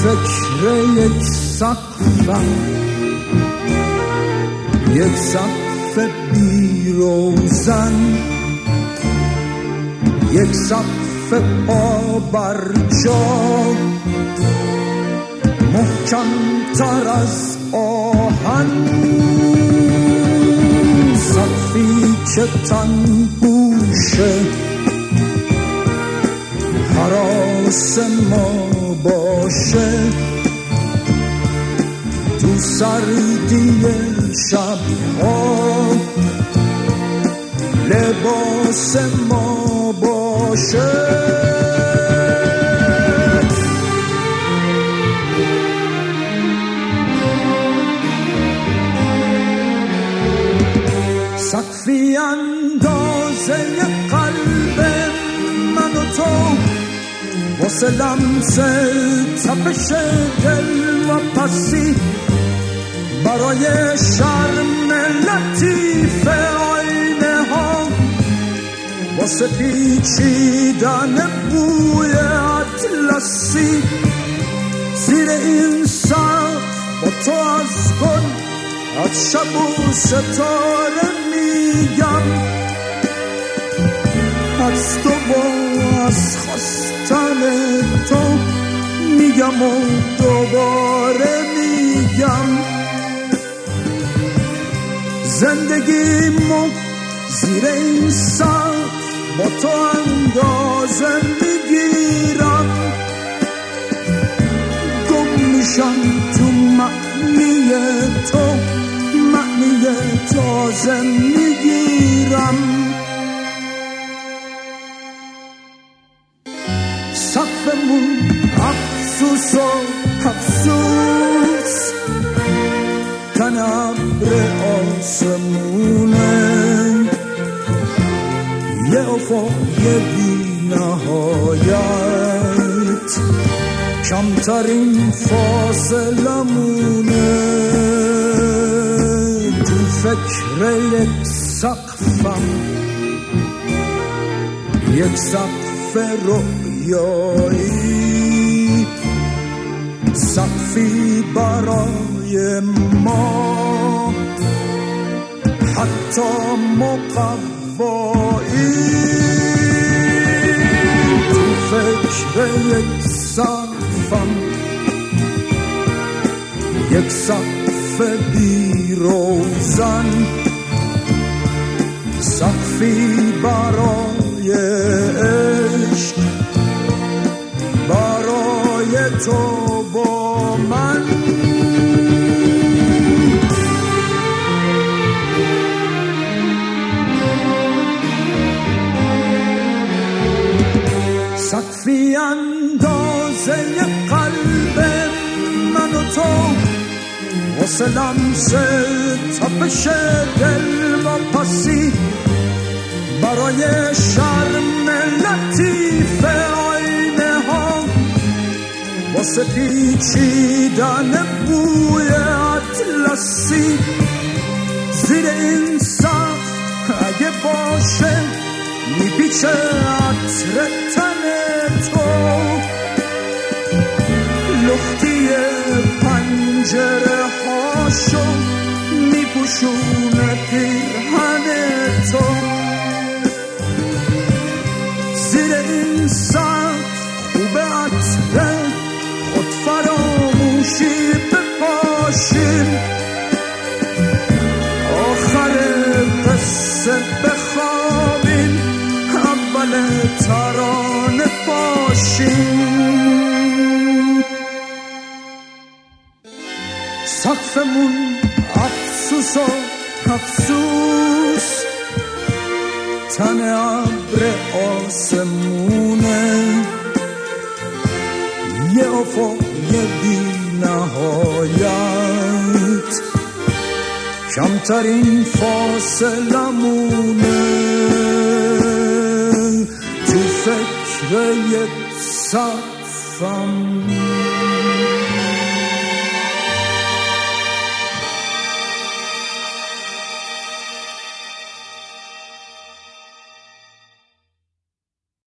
فکر یک سقفم، یک سقف بی روزن، یک سقف پا بر جا، محکم تر از آهن، سقفی که تن گوشه هراس ما باشه، تو سردی شبها لباس ما باشه. سقفی اندازه قلب من و تو، واسه لمس تپش دل و پسی، برای شرم لطیف آینه ها، واسه پیچیدن بوی اطلسی، زیر این سقف با تو از گل، از شب و ستاره میگم، از تو و از خواستن تو میگم و دوباره میگم، زندگیمو زیر این سقف با تو اندازه میگیرم، گم میشم تو معنی تو، معنی تازه میگیرم. سقفمون افسوس و افسوس، تن ابر آسمونه، یه افق بی نهایت، کمترین فاصله مونه، تو فکر یک سقفم، یک سقف رویایی، سقفی برای ما حتی مقوایی، تو فکر یک سقفم، یک سقف بی روزن، سقفی برای عشق، برای تو با من. سقفی اندازه قلب من و تو، واسه لمس تپش دل و پسی، برای شرم لطیف آینه ها، واسه پیچیدن بوی اطلسی، زیر این سقف اگه باشه میپیچه عطر تن تو، لختی پنجره هاشو میپوشونه پیرهن تو، زیر این سقف خوبه عطر خود فراموشی بپاشیم، آخر قصه بخوابیم، اول ترانه باشیم. سقفمون افسوس و افسوس، تن ابر آسمونه، یه افق بی نهایت، کمترین فاصله مونه، تو فکر یک سقفم.